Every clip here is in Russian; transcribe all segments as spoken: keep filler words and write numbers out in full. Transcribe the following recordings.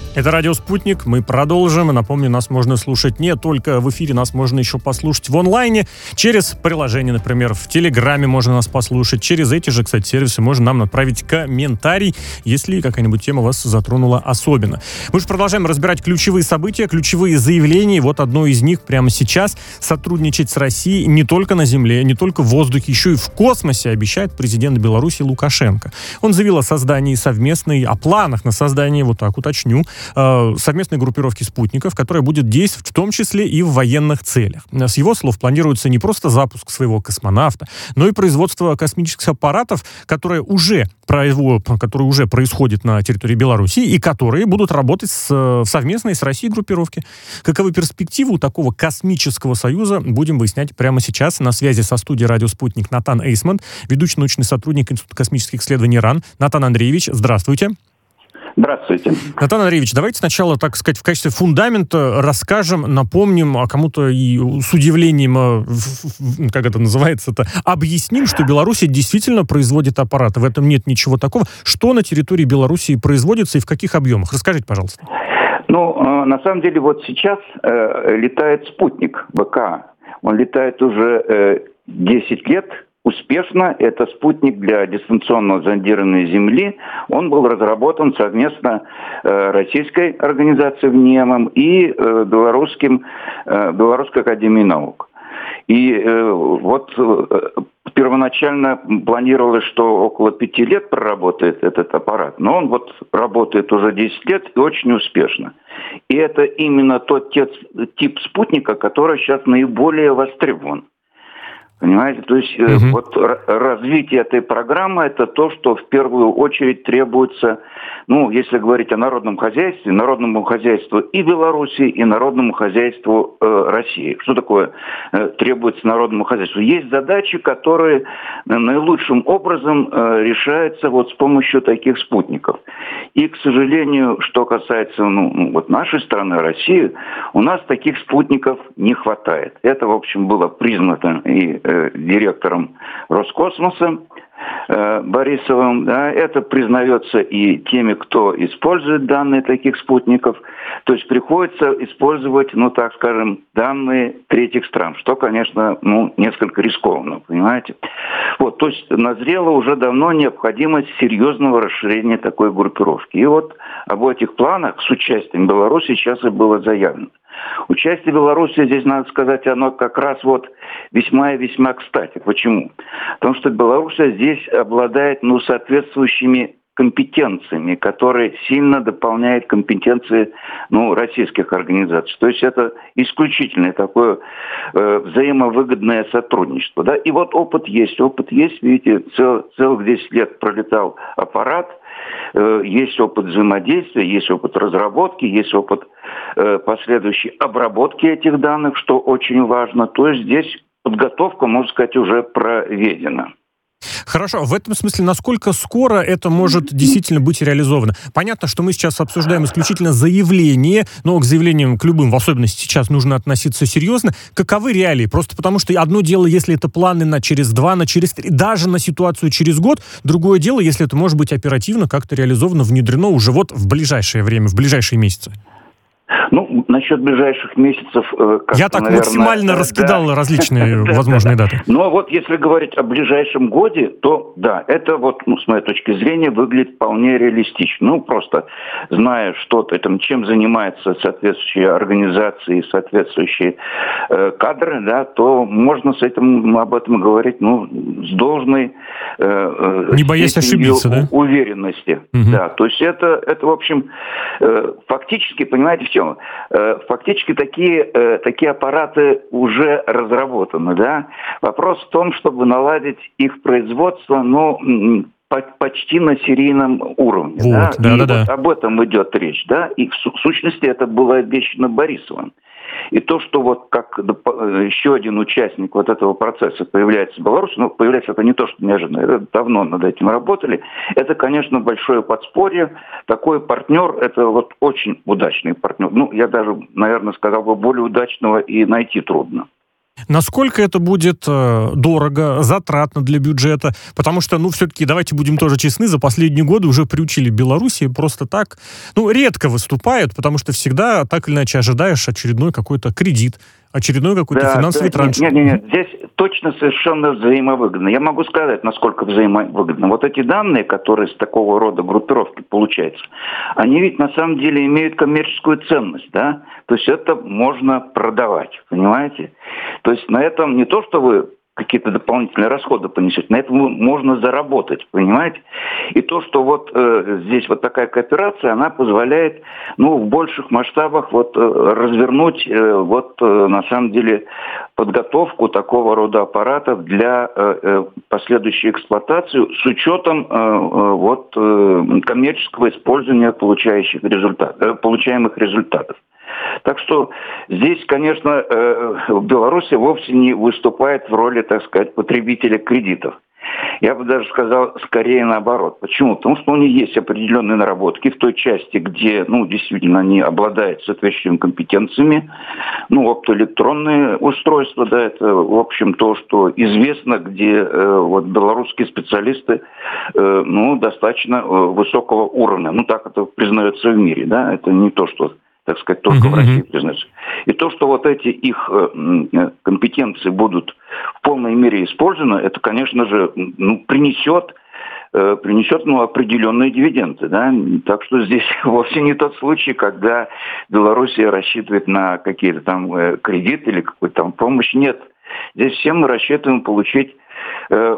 Это «Радио Спутник». Мы продолжим. Напомню, нас можно слушать не только в эфире, нас можно еще послушать в онлайне. Через приложение, например, в Телеграме можно нас послушать. Через эти же, кстати, сервисы можно нам отправить комментарий, если какая-нибудь тема вас затронула особенно. Мы же продолжаем разбирать ключевые события, ключевые заявления. Вот одно из них прямо сейчас. Сотрудничать с Россией не только на земле, не только в воздухе, еще и в космосе обещает президент Беларуси Лукашенко. Он заявил о создании совместной, о планах на создание, вот так уточню, совместной группировки спутников, которая будет действовать в том числе и в военных целях. С его слов планируется не просто запуск своего космонавта, но и производство космических аппаратов, которые уже, которые уже происходят на территории Беларуси и которые будут работать с, в совместной с Россией группировке. Каковы перспективы у такого космического союза, будем выяснять прямо сейчас. На связи со студией «Радио Спутник» Натан Эйсмонт, ведущий научный сотрудник Института космических исследований РАН. Натан Андреевич, здравствуйте. Здравствуйте. Натан Андреевич, давайте сначала, так сказать, в качестве фундамента расскажем, напомним, а кому-то и с удивлением, как это называется-то, объясним, что Беларусь действительно производит аппараты. В этом нет ничего такого. Что на территории Беларуси производится и в каких объемах? Расскажите, пожалуйста. Ну, на самом деле, вот сейчас э, летает спутник ВК. Он летает уже э, десять лет. Успешно. Это спутник для дистанционного зондирования Земли. Он был разработан совместно э, российской организацией ВНИЭМом и э, белорусским, э, Белорусской академией наук. И э, вот э, первоначально планировалось, что около пяти лет проработает этот аппарат. Но он вот работает уже десять лет и очень успешно. И это именно тот тип спутника, который сейчас наиболее востребован. Понимаете, то есть uh-huh. э, вот р- развитие этой программы — это то, что в первую очередь требуется, ну, если говорить о народном хозяйстве, народному хозяйству и Беларуси, и народному хозяйству э, России. Что такое э, требуется народному хозяйству? Есть задачи, которые наилучшим образом э, решаются вот с помощью таких спутников. И, к сожалению, что касается ну, вот нашей страны, России, у нас таких спутников не хватает. Это, в общем, было признано и директором Роскосмоса э, Борисовым. Да, это признается и теми, кто использует данные таких спутников. То есть приходится использовать, ну так скажем, данные третьих стран, что, конечно, ну, несколько рискованно, понимаете. Вот, то есть назрела уже давно необходимость серьезного расширения такой группировки. И вот об этих планах с участием Беларуси сейчас и было заявлено. Участие Беларуси здесь, надо сказать, оно как раз вот весьма и весьма кстати. Почему? Потому что Беларусь здесь обладает ну, соответствующими компетенциями, которые сильно дополняют компетенции ну, российских организаций. То есть это исключительное такое э, взаимовыгодное сотрудничество. Да? И вот опыт есть. Опыт есть, видите, цел, целых десять лет пролетал аппарат, э, есть опыт взаимодействия, есть опыт разработки, есть опыт э, последующей обработки этих данных, что очень важно. То есть здесь подготовка, можно сказать, уже проведена. Хорошо. В этом смысле, насколько скоро это может действительно быть реализовано? Понятно, что мы сейчас обсуждаем исключительно заявление, но к заявлениям, к любым, в особенности сейчас, нужно относиться серьезно. Каковы реалии? Просто потому что одно дело, если это планы на через два, на через три, даже на ситуацию через год. Другое дело, если это может быть оперативно как-то реализовано, внедрено уже вот в ближайшее время, в ближайшие месяцы. Ну, насчет ближайших месяцев... Э, Я так наверное, максимально да, раскидал да, различные да, возможные да, да. даты. Но вот если говорить о ближайшем годе, то да, это вот, ну, с моей точки зрения, выглядит вполне реалистично. Ну, просто зная что-то, там, чем занимаются соответствующие организации, соответствующие э, кадры, да, то можно с этим, об этом говорить, ну, с должной... Э, Не боясь ошибиться, да? Уверенности. Угу. Да, то есть это, это в общем, э, фактически, понимаете, в чем? Фактически такие, такие аппараты уже разработаны, да. Вопрос в том, чтобы наладить их производство, ну, почти на серийном уровне. Вот, да? Да, и да, вот да. об этом идет речь, да. И в сущности это было обещано Борисовым. И то, что вот как еще один участник вот этого процесса появляется в Беларуси, ну, появляется это не то, что неожиданно, это давно над этим работали, это, конечно, большое подспорье. Такой партнер, это вот очень удачный партнер. Ну, я даже, наверное, сказал бы, более удачного и найти трудно. Насколько это будет э, дорого, затратно для бюджета? Потому что, ну, все-таки, давайте будем тоже честны, за последние годы уже приучили Белоруссии просто так, ну, редко выступают, потому что всегда так или иначе ожидаешь очередной какой-то кредит, очередной какой-то Да, финансовый да, транш. Нет, нет, нет, здесь точно совершенно взаимовыгодно. Я могу сказать, насколько взаимовыгодно. Вот эти данные, которые с такого рода группировки получаются, они ведь на самом деле имеют коммерческую ценность, да? То есть это можно продавать, понимаете? То есть на этом не то, что вы какие-то дополнительные расходы понесете, на этом можно заработать, понимаете? И то, что вот э, здесь вот такая кооперация, она позволяет, ну, в больших масштабах вот э, развернуть э, вот э, на самом деле подготовку такого рода аппаратов для э, э, последующей эксплуатации с учетом э, э, вот э, коммерческого использования получающих результат, э, получаемых результатов. Так что здесь, конечно, Беларусь вовсе не выступает в роли, так сказать, потребителя кредитов. Я бы даже сказал, скорее наоборот. Почему? Потому что у них есть определенные наработки в той части, где, ну, действительно, они обладают соответствующими компетенциями. Ну, оптоэлектронные устройства, да, это, в общем, то, что известно, где э, вот белорусские специалисты, э, ну, достаточно высокого уровня. Ну, так это признается в мире, да, это не то, что, так сказать, только uh-huh. в России признается. И то, что вот эти их э, компетенции будут в полной мере использованы, это, конечно же, ну, принесет, э, принесет ну, определенные дивиденды. Да? Так что здесь вовсе не тот случай, когда Белоруссия рассчитывает на какие-то там э, кредиты или какую-то там помощь. Нет. Здесь все мы рассчитываем получить э,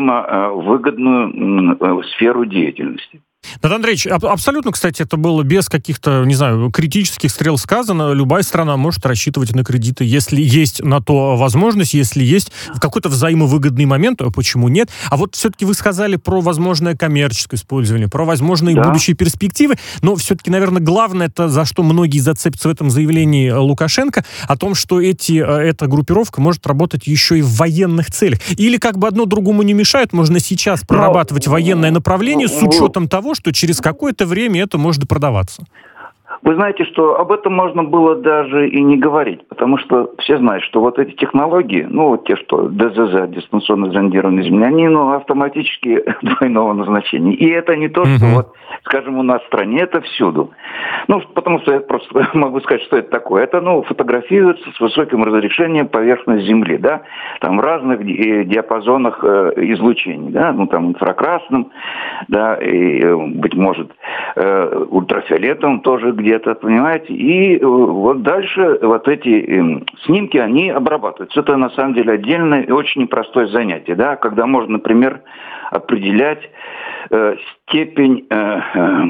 взаимовыгодную э, сферу деятельности. Натан Андреевич, аб- абсолютно, кстати, это было без каких-то, не знаю, критических стрел сказано. Любая страна может рассчитывать на кредиты, если есть на то возможность, если есть в какой-то взаимовыгодный момент, почему нет? А вот все-таки вы сказали про возможное коммерческое использование, про возможные да. будущие перспективы, но все-таки, наверное, главное, это за что многие зацепятся в этом заявлении Лукашенко, о том, что эти, эта группировка может работать еще и в военных целях. Или как бы одно другому не мешает, можно сейчас прорабатывать но... военное направление с учетом того, что через какое-то время это может продаваться. Вы знаете, что об этом можно было даже и не говорить, потому что все знают, что вот эти технологии, ну вот те, что ДЗЗ, дистанционное зондирование Земли, они ну, автоматически двойного назначения. И это не то, что uh-huh. вот, скажем, у нас в стране, это всюду. Ну, потому что я просто могу сказать, что это такое. Это, ну, фотографируется с высоким разрешением поверхность Земли, да, там в разных диапазонах э, излучений, да, ну, там инфракрасным, да, и, быть может, э, ультрафиолетовым тоже где-то, понимаете, и вот дальше вот эти снимки, они обрабатываются. Это на самом деле отдельное и очень непростое занятие, да, когда можно, например, определять э, степень э,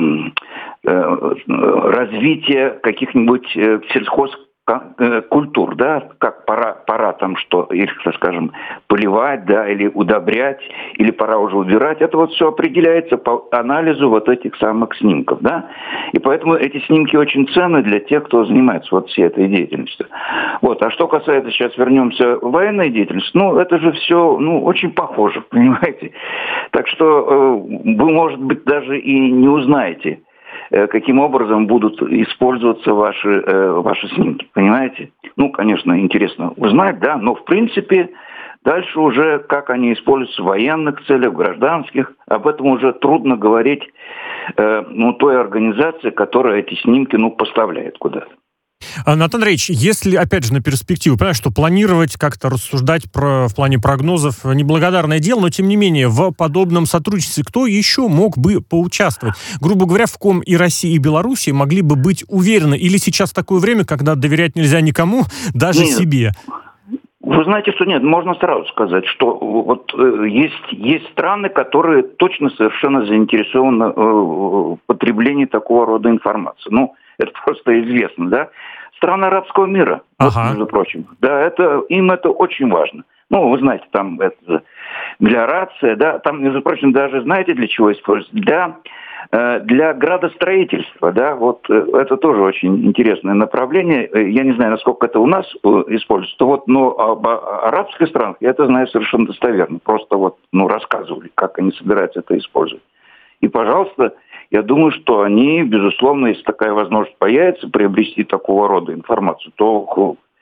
э, развития каких-нибудь э, сельхозкультур, культур, да, как пора, пора там что, их, скажем, поливать, да, или удобрять, или пора уже убирать, это вот все определяется по анализу вот этих самых снимков, да, и поэтому эти снимки очень ценны для тех, кто занимается вот всей этой деятельностью. Вот, а что касается, сейчас вернемся в военной деятельности, ну, это же все, ну, очень похоже, понимаете, так что э, вы, может быть, даже и не узнаете, каким образом будут использоваться ваши, э, ваши снимки, понимаете? Ну, конечно, интересно узнать, да, но в принципе дальше уже, как они используются в военных целях, в гражданских, об этом уже трудно говорить э, ну, той организации, которая эти снимки, ну, поставляет куда-то. Натан Андреевич, если, опять же, на перспективу, понимаешь, что планировать, как-то рассуждать про, в плане прогнозов неблагодарное дело, но, тем не менее, в подобном сотрудничестве кто еще мог бы поучаствовать? Грубо говоря, в ком и Россия, и Белоруссия могли бы быть уверены? Или сейчас такое время, когда доверять нельзя никому, даже Нет. себе? Вы знаете, что нет, можно сразу сказать, что вот э, есть, есть страны, которые точно совершенно заинтересованы э, в потреблении такого рода информации. Ну, это просто известно, да? Страны арабского мира, ага. вот, между прочим. Да, это, им это очень важно. Ну, вы знаете, там это мелиорация, да, там, между прочим, даже знаете, для чего используется? Для, э, для градостроительства, да, вот э, это тоже очень интересное направление. Я не знаю, насколько это у нас э, используется, вот, но об арабских странах я это знаю совершенно достоверно. Просто вот, ну, рассказывали, как они собираются это использовать. И, пожалуйста, я думаю, что они, безусловно, если такая возможность появится, приобрести такого рода информацию, то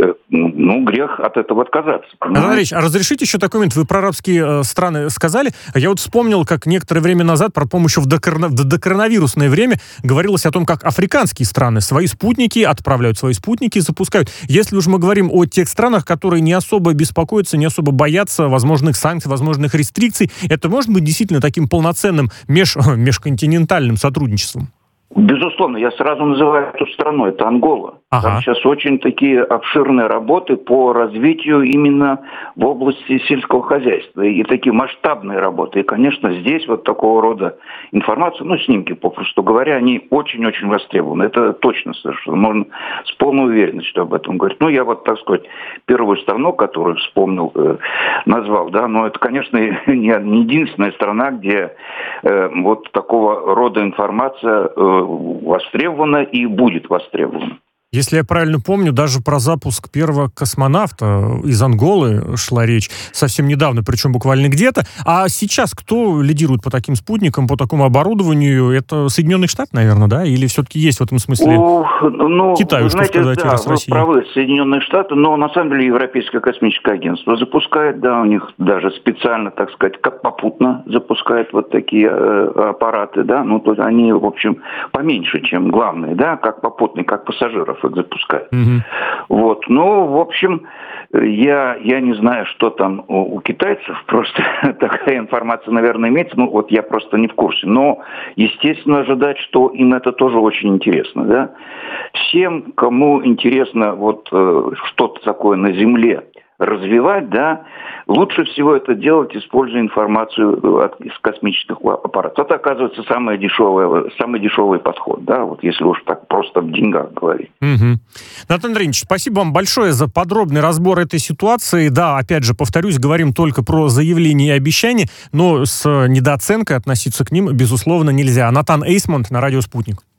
ну, грех от этого отказаться. Андрей, а разрешите еще такой момент? Вы про арабские э, страны сказали. Я вот вспомнил, как некоторое время назад, про помощь в докорона... докоронавирусное время, говорилось о том, как африканские страны свои спутники отправляют, свои спутники запускают. Если уж мы говорим о тех странах, которые не особо беспокоятся, не особо боятся возможных санкций, возможных рестрикций, это может быть действительно таким полноценным меж... межконтинентальным сотрудничеством? Безусловно, я сразу называю эту страну, это Ангола. Ага. Там сейчас очень такие обширные работы по развитию именно в области сельского хозяйства. И такие масштабные работы. И, конечно, здесь вот такого рода информация, ну, снимки, попросту говоря, они очень-очень востребованы. Это точно совершенно. Можно с полной уверенностью об этом говорить. Ну, я вот, так сказать, первую страну, которую вспомнил, э, назвал, да, но это, конечно, не, не единственная страна, где э, вот такого рода информация э, востребована и будет востребована. Если я правильно помню, даже про запуск первого космонавта из Анголы шла речь совсем недавно, причем буквально где-то. А сейчас кто лидирует по таким спутникам, по такому оборудованию? Это Соединенные Штаты, наверное, да? Или все-таки есть в этом смысле О, ну, Китай, что знаете, сказать, да, раз вы Россия? правы, Соединенные Штаты, но на самом деле Европейское космическое агентство запускает, да, у них даже специально, так сказать, как попутно запускают вот такие э, аппараты, да, ну, то есть они, в общем, поменьше, чем главные, да, как попутные, как пассажиров их запускают. Mm-hmm. Вот, ну, в общем, я, я не знаю, что там у, у китайцев, просто такая информация, наверное, имеется, ну, вот я просто не в курсе, но, естественно, ожидать, что им это тоже очень интересно, да. Всем, кому интересно вот э, что-то такое на Земле развивать, да, лучше всего это делать, используя информацию от, из космических аппаратов. Это, оказывается, самый дешевый, самый дешевый подход, да, вот если уж так просто в деньгах говорить. Угу. Натан Андреевич, спасибо вам большое за подробный разбор этой ситуации. Да, опять же, повторюсь, говорим только про заявления и обещания, но с недооценкой относиться к ним, безусловно, нельзя. Натан Эйсмонт на радио «Спутник».